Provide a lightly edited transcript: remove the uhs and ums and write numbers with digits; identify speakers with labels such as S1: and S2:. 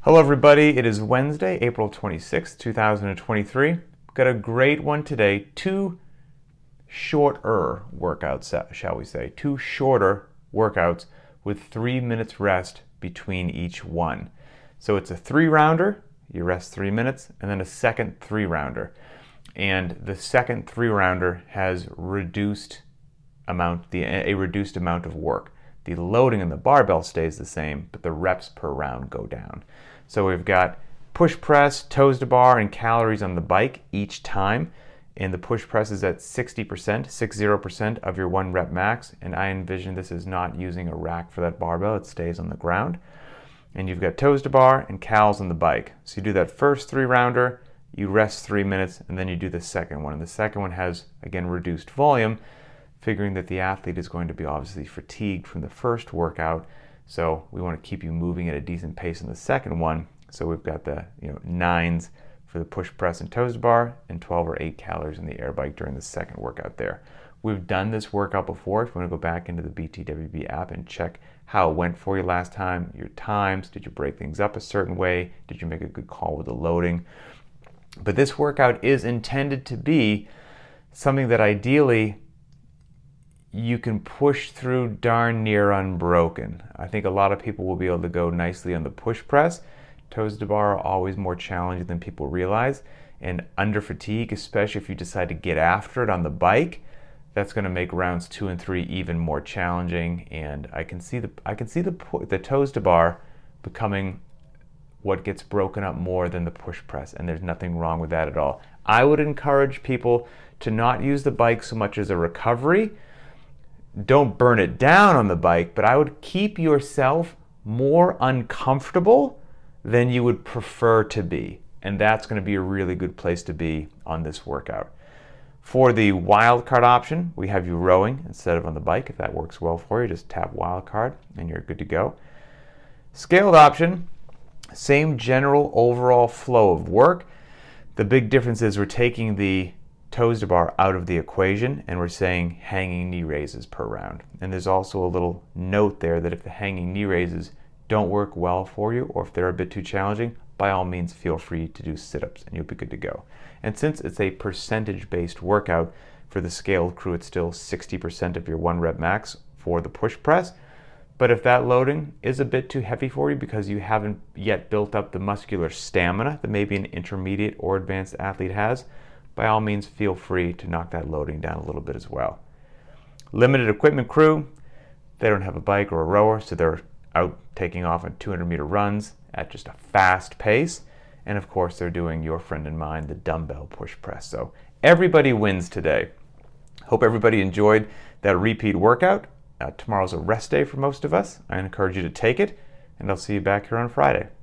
S1: Hello everybody, it is Wednesday, April 26th, 2023. Got a great one today. Two shorter workouts, shall we say. Two shorter workouts with 3 minutes rest between each one. So it's a 3-rounder, you rest 3 minutes, and then a second 3-rounder. And the second 3-rounder has a reduced amount of work. The loading in the barbell stays the same, but the reps per round go down. So we've got push press, toes to bar, and calories on the bike each time. And the push press is at 60% of your 1 rep max. And I envision this is not using a rack for that barbell, it stays on the ground. And you've got toes to bar and cals on the bike. So you do that first 3-rounder, you rest 3 minutes, and then you do the second one. And the second one has, again, reduced volume, figuring that the athlete is going to be obviously fatigued from the first workout. So we want to keep you moving at a decent pace in the second one. So we've got the 9s for the push press and toes to bar, and 12 or 8 calories in the air bike during the second workout there. We've done this workout before. If you want to go back into the BTWB app and check how it went for you last time, your times, did you break things up a certain way? Did you make a good call with the loading? But this workout is intended to be something that ideally you can push through darn near unbroken. I think a lot of people will be able to go nicely on the push press. Toes to bar are always more challenging than people realize. And under fatigue, especially if you decide to get after it on the bike, that's going to make rounds 2 and 3 even more challenging. And I can see the toes to bar becoming what gets broken up more than the push press, and there's nothing wrong with that at all. I would encourage people to not use the bike so much as a recovery. Don't burn it down on the bike, but I would keep yourself more uncomfortable than you would prefer to be. And that's going to be a really good place to be on this workout. For the wildcard option, we have you rowing instead of on the bike. If that works well for you, just tap wildcard and you're good to go. Scaled option, same general overall flow of work. The big difference is we're taking the toes to bar out of the equation and we're saying hanging knee raises per round. And there's also a little note there that if the hanging knee raises don't work well for you, or if they're a bit too challenging, by all means feel free to do sit-ups and you'll be good to go. And since it's a percentage-based workout, for the scaled crew it's still 60% of your 1 rep max for the push press. But if that loading is a bit too heavy for you because you haven't yet built up the muscular stamina that maybe an intermediate or advanced athlete has, by all means feel free to knock that loading down a little bit as well. Limited equipment crew, they don't have a bike or a rower, so they're out taking off on 200-meter runs at just a fast pace. And of course they're doing your friend and mine, the dumbbell push press. So everybody wins today. Hope everybody enjoyed that repeat workout. Tomorrow's a rest day for most of us. I encourage you to take it, and I'll see you back here on Friday.